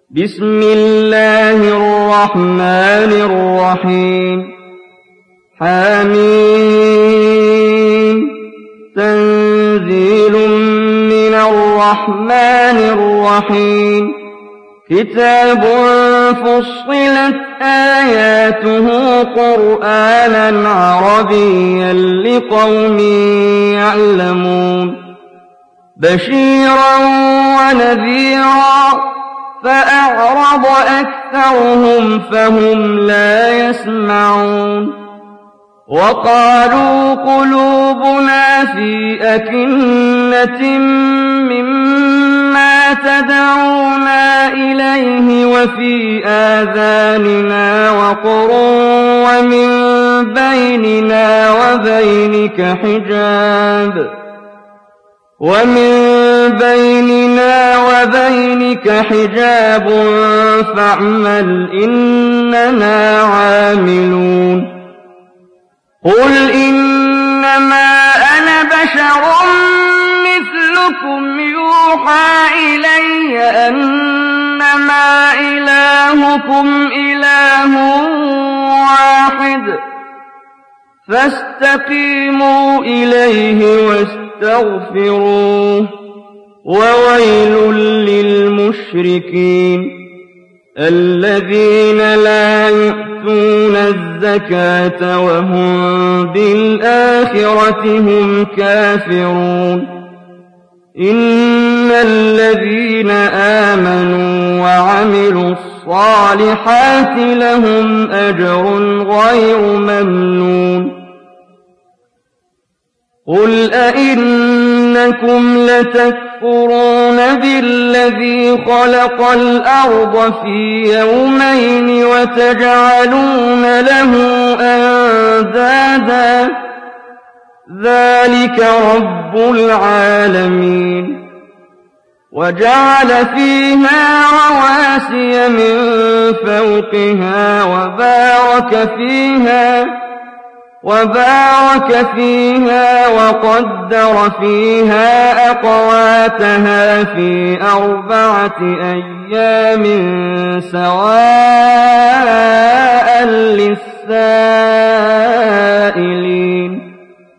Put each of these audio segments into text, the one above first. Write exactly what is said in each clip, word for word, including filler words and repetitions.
بسم الله الرحمن الرحيم حميم تنزيل من الرحمن الرحيم كتاب فصلت آياته قرآنا عربيا لقوم يعلمون بشيرا ونذيرا فأعرض أكثرهم فهم لا يسمعون وقالوا قلوبنا في أكنة مما تدعونا إليه وفي آذاننا وقر ومن بيننا وبينك حجاب ومن بيننا وبينك حجاب فاعمل إننا عاملون قل إنما أنا بشر مثلكم يوحى إلي أنما إلهكم إله واحد فاستقيموا إليه واستغفروه وويل للمشركين الذين لا يؤتون الزكاة وهم بالآخرة هم كافرون إن الذين آمنوا وعملوا الصالحات لهم أجر غير ممنون قل أئنكم لتكفرون بالذي خلق الأرض في يومين وتجعلون له أندادا ذلك رب العالمين وجعل فيها رواسي من فوقها وبارك فيها وبارك فيها وقدر فيها أقواتها في أربعة أيام سواء للسائلين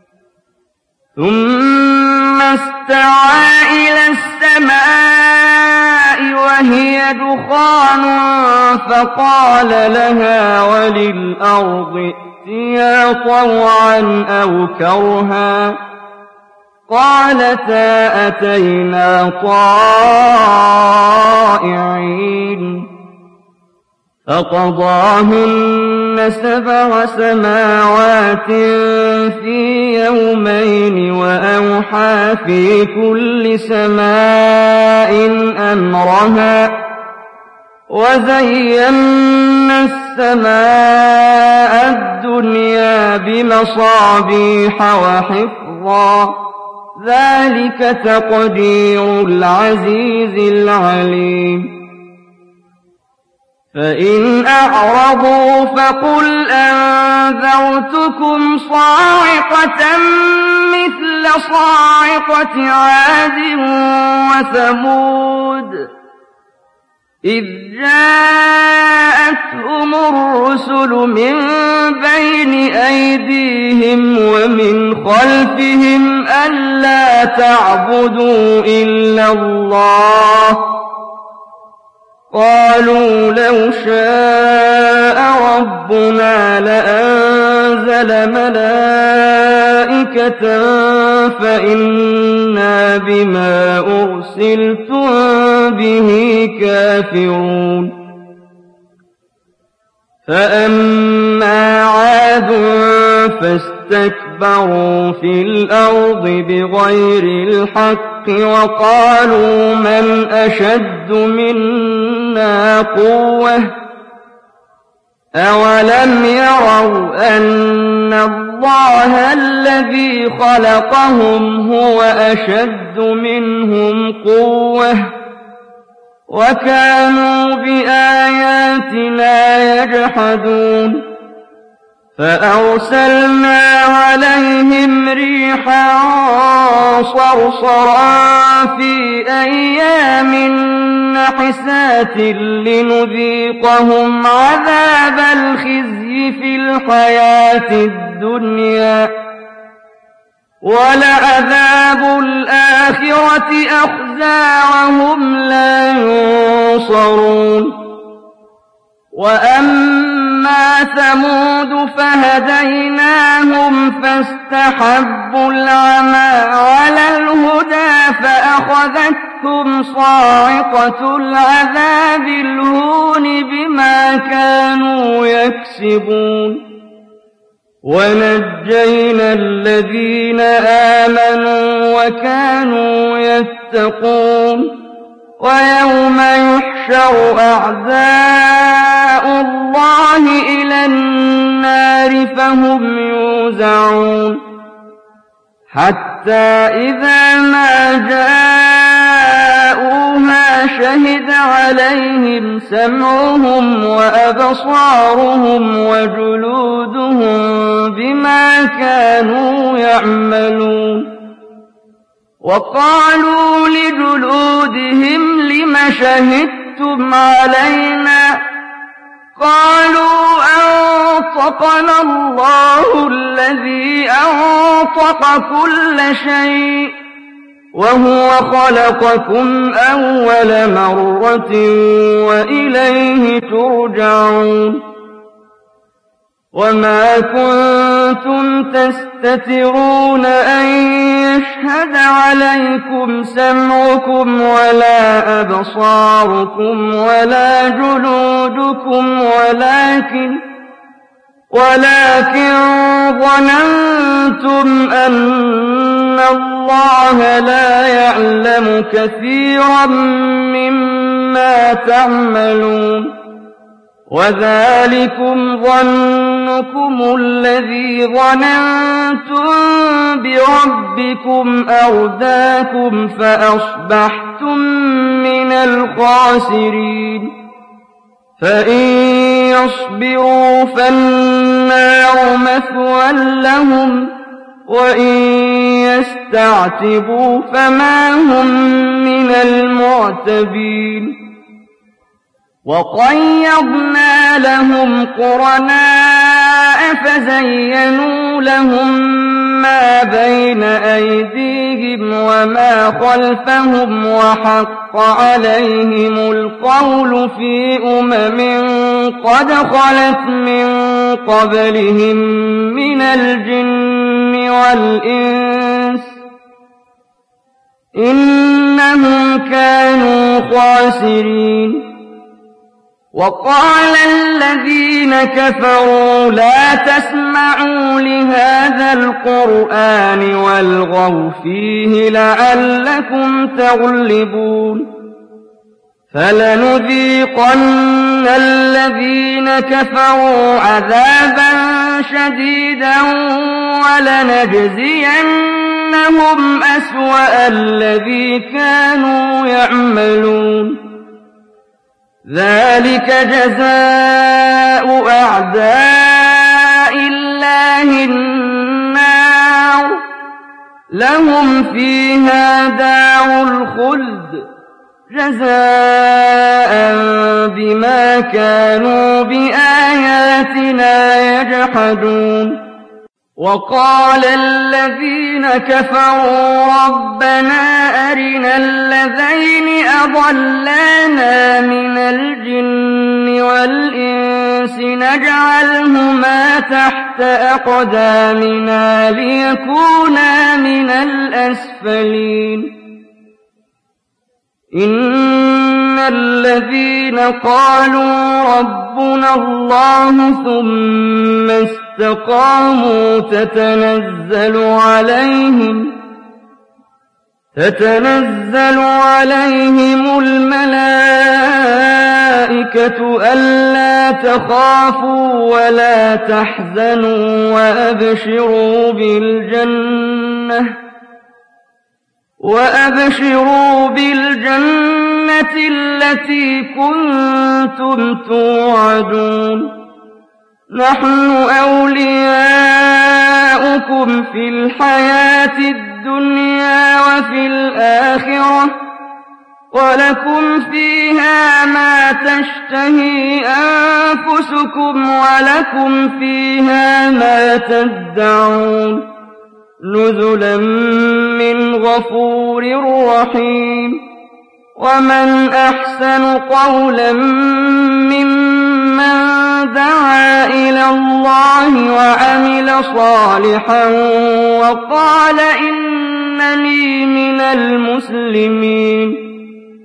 ثم استوى إلى السماء وهي دخان فقال لها وللأرض ائتيا طوعا أو كرها قالتا أتينا طائعين فقضاهن سبع سماوات في يومين وأوحى في كل سماء أمرها وزينا السماء الدنيا بمصابيح وحفظا ذلك تقدير العزيز العليم فإن أعرضوا فقل أنذرتكم صاعقة مثل صاعقة عاد وثمود إذ جاءتهم الرسل من بين أيديهم ومن خلفهم ألا تعبدوا إلا الله قالوا لو شاء ربنا لأنزل ملائكة فإنا بما أرسلتم به كافرون فأما عاد فاستكبروا في الأرض بغير الحق وقالوا من أشد منا قوة أولم يروا أن الله الذي خلقهم هو أشد منهم قوة وكانوا بآياتنا يجحدون فأرسلنا عليهم ريحا صرصرا في أيام حسات لنذيقهم عذاب الخزي في الحياة الدنيا ولعذاب الآخرة أخزى وهم لا ينصرون وأما ثمود فهديناهم فاستحبوا العمى على الهدى فأخذتهم صاعقة العذاب الهون بما كانوا يكسبون ونجينا الذين آمنوا وكانوا يتقون ويوم يحشر أعداء الله إلى النار فهم يوزعون حتى إذا ما جاءوها شهد عليهم سمعهم وأبصارهم وجلودهم بما كانوا يعملون وقالوا لجلودهم لم شهدتم علينا قالوا أنطقنا الله الذي أنطق كل شيء وهو خلقكم أول مرة وإليه ترجعون وما كنتم تستترون أن يشهد عليكم سمعكم ولا أبصاركم ولا جلودكم ولكن ولكن ظننتم أن الله لا يعلم كثيرا مما تعملون وذلكم ظنكم الذي ظننتم بربكم أرداكم فأصبحتم من الخاسرين فإن يصبروا فالنار مثوى لهم وإن يستعتبوا فما هم من المعتبين وقيضنا لهم قرناء فزينوا لهم ما بين أيديهم وما خلفهم وحق عليهم القول في أمم قد خلت من قبلهم من الجن والإنس إنهم كانوا خاسرين وقال الذين كفروا لا تسمعوا لهذا القرآن والغوا فيه لعلكم تغلبون فلنذيقن الذين كفروا عذابا شديدا ولنجزينهم أسوأ الذي كانوا يعملون ذلك جزاء أعداء الله النار لهم فيها دار الخلد جزاء بما كانوا بآياتنا يجحدون وقال الذين كفروا ربنا أرنا الذين أضلانا من الجن والإنس نجعلهما تحت أقدامنا ليكونا من الأسفلين إن الذين قالوا ربنا الله ثم استقاموا تتنزل عليهم تتنزل عليهم الملائكة ألا تخافوا ولا تحزنوا وأبشروا بالجنة وأبشروا بالجنة التي كنتم توعدون نحن أولياؤكم في الحياة الدنيا وفي الآخرة وَلَكُمْ فِيهَا مَا تَشْتَهِي أَنفُسُكُمْ وَلَكُمْ فِيهَا مَا تَدَّعُونَ نُزُلًا مِّنْ غَفُورٍ رَّحِيمٍ وَمَنْ أَحْسَنُ قَوْلًا مِّمَّن دَعَا إِلَى اللَّهِ وَعَمِلَ صَالِحًا وَقَالَ إِنَّنِي مِنَ الْمُسْلِمِينَ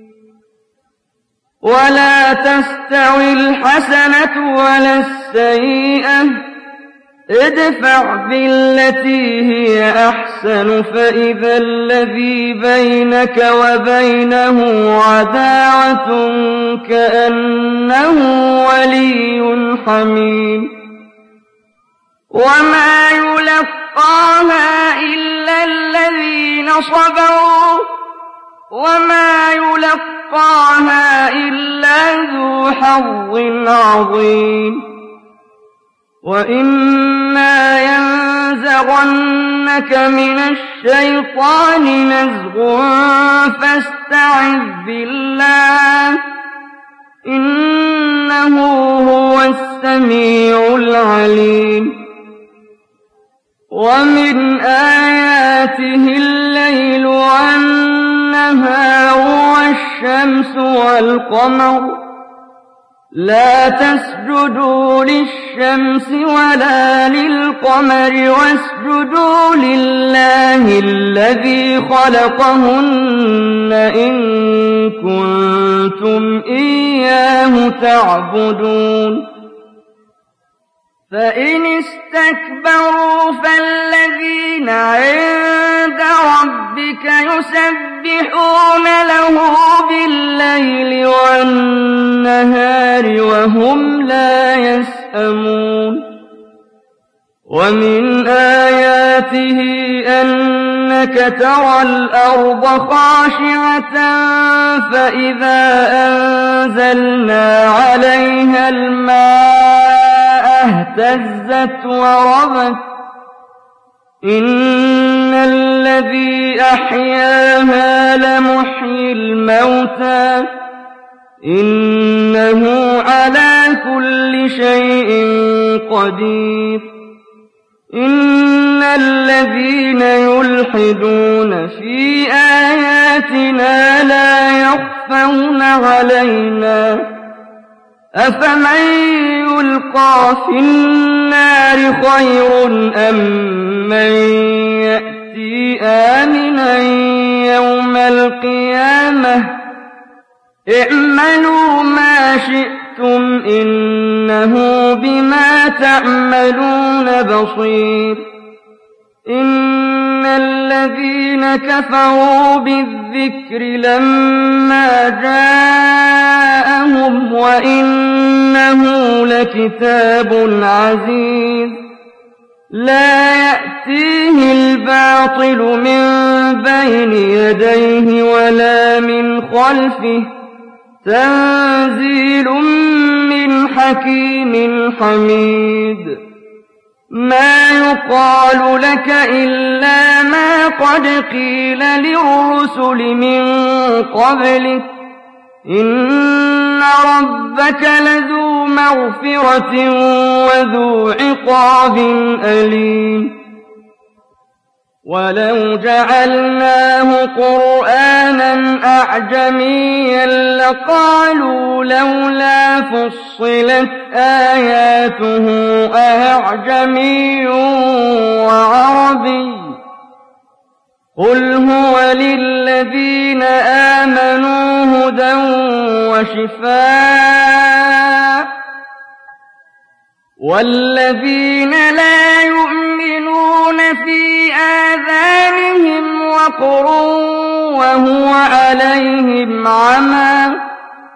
وَلَا تَسْتَوِي الْحَسَنَةُ وَلَا السَّيِّئَةُ ۚ ادْفَعْ بِالَّتِي هِيَ أَحْسَنُ فَإِذَا الَّذِي بَيْنَكَ وَبَيْنَهُ عَدَاوَةٌ كَأَنَّهُ وَلِيٌّ حَمِيمٌ وَمَا يُلَقَّاهَا إِلَّا الَّذِينَ صَبَرُوا وَمَا يُلَقَّاهَا إِلَّا ذُو حَظٍّ عَظِيمٍ وَإِمَّا يَنزَغَنَّكَ مِنَ الشَّيْطَانِ نَزْغٌ فَاسْتَعِذْ بِاللَّهِ ۖ إِنَّهُ هُوَ السَّمِيعُ الْعَلِيمُ وَمِنْ آيَاتِهِ اللَّيْلُ وَالنَّهَارُ وَالشَّمْسُ وَالْقَمَرُ ۚ لَا تَسْجُدُوا لِلشَّمْسِ وَلَا لِلْقَمَرِ وَاسْجُدُوا لِلَّهِ الَّذِي خَلَقَهُنَّ إِن كُنتُمْ إِيَّاهُ تَعْبُدُونَ فَإِنِ اسْتَكْبَرُوا فَالَّذِينَ عِندَ رَبِّكَ يُسَبِّحُونَ لَهُ بِاللَّيْلِ وَالنَّهَارِ وَهُمْ لَا يَسْأَمُونَ وَمِنْ آيَاتِهِ أَنَّكَ تَرَى الْأَرْضَ خَاشِعَةً فَإِذَا أَنزَلْنَا عَلَيْهَا الْمَاءَ اهْتَزَّتْ وَرَبَتْ ۚ إِنَّ الَّذِي أَحْيَاهَا لَمُحْيِي الْمَوْتَىٰ ۚ إِنَّهُ عَلَىٰ كُلِّ شَيْءٍ قَدِيرٌ إِنَّ الَّذِينَ يُلْحِدُونَ فِي آيَاتِنَا لَا يَخْفَوْنَ عَلَيْنَا ۗ أَفَمَن يُلْقَىٰ فِي النَّارِ خَيْرٌ أَم مَّن يَأْتِي آمِنًا يَوْمَ الْقِيَامَةِ ۚ اعْمَلُوا مَا شِئْتُمْ إِنَّهُ بِمَا تَعْمَلُونَ بَصِيرٌ إِنَّ الَّذِينَ كَفَرُوا بِالذِّكْرِ لَمَّا جَاءَهُمْ وَإِنَّهُ لَكِتَابٌ عَزِيزٌ لَّا يَأْتِيهِ الْبَاطِلُ مِن بَيْنِ يَدَيْهِ وَلَا مِنْ خَلْفِهِ ۖ تَنزِيلٌ مِّنْ حَكِيمٍ حَمِيدٍ مَا يُقَالُ لَكَ إِلَّا مَا قَدْ قِيلَ لِلرُّسُلِ مِن قَبْلِكَ ۚ إِنَّ رَبَّكَ لَذُو مَغْفِرَةٍ وَذُو عِقَابٍ أَلِيمٍ وَلَوْ جَعَلْنَاهُ قُرْآنًا أَعْجَمِيًّا لَّقَالُوا لَوْلَا فُصِّلَتْ آيَاتُهُ أَأَعْجَمِيٌّ وَعَرَبِيٌّ ۗ قُلْ هُوَ لِلَّذِينَ آمَنُوا هُدًى وَشِفَاءٌ ۖ وَالَّذِينَ لَا يُؤْمِنُونَ فِي آذَانِهِمْ وَقْرٌ وَهُوَ عَلَيْهِمْ عَمًى ۚ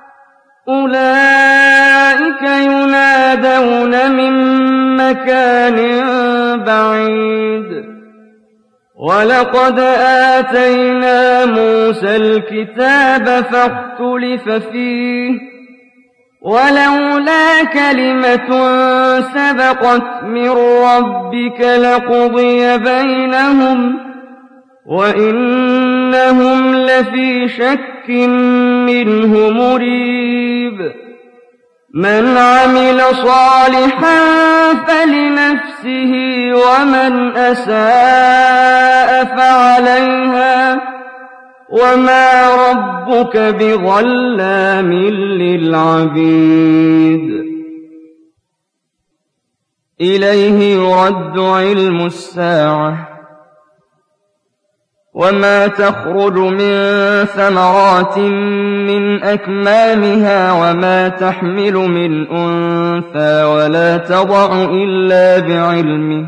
أُولَٰئِكَ يُنَادَوْنَ مِن مَّكَانٍ بَعِيدٍ وَلَقَدْ آتَيْنَا مُوسَى الْكِتَابَ فَاخْتُلِفَ فِيهِ ۚ وَلَوْلَا كَلِمَةٌ سَبَقَتْ مِن رَّبِّكَ لَقُضِيَ بَيْنَهُمْ ۚ وَإِنَّ إنهم لفي شك منه مريب من عمل صالحا فلنفسه ومن أساء فعليها وما ربك بظلام للعبيد إليه يرد علم الساعة وما تخرج من ثمرات من أكمامها وما تحمل من أنثى ولا تضع إلا بعلمه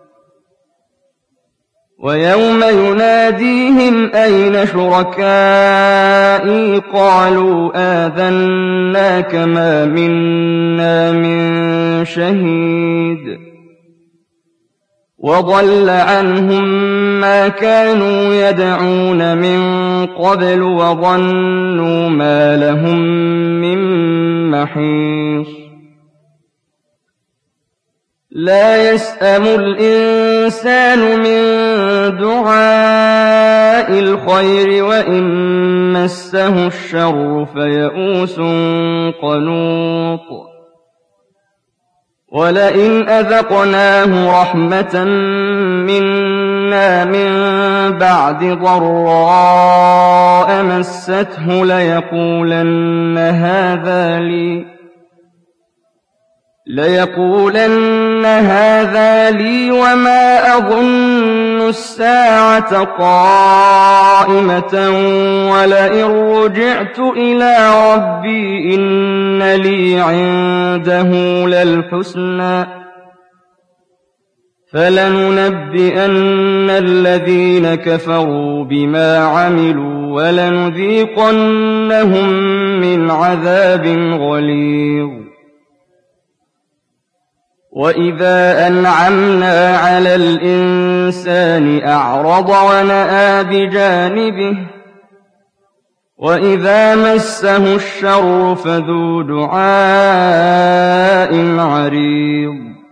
ويوم يناديهم أين شركائي قالوا آذناك ما منا من شهيد وضل عنهم ما كانوا يدعون من قبل وظنوا ما لهم من محيص لا يسأم الإنسان من دعاء الخير وإن مسه الشر فيئوس قنوط ولئن أذقناه رحمة منا من بعد ضراء مسته ليقولن هذا لي ليقولن هذا لي وما أظن الساعة قائمة ولئن رجعت إلى ربي إن لي عنده للحسنى فلننبئن الذين كفروا بما عملوا ولنذيقنهم من عذاب غليظ وإذا أنعمنا على الإنسان أعرض ونأى بجانبه وإذا مسه الشر فذو دعاء عريض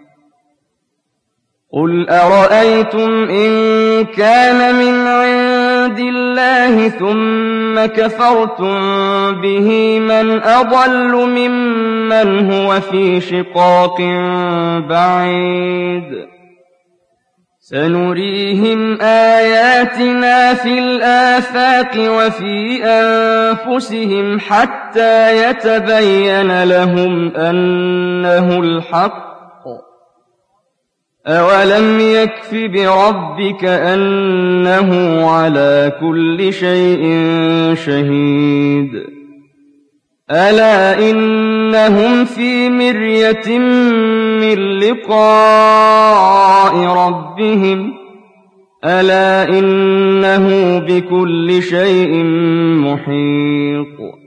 قل أرأيتم إن كان من عند الله ثم كفرتم به من أضل ممن هو في شقاق بعيد سنريهم آياتنا في الآفاق وفي أنفسهم حتى يتبين لهم أنه الحق أولم يكف بربك أنه على كل شيء شهيد ألا إنهم في مرية من لقاء ربهم ألا إنه بكل شيء محيط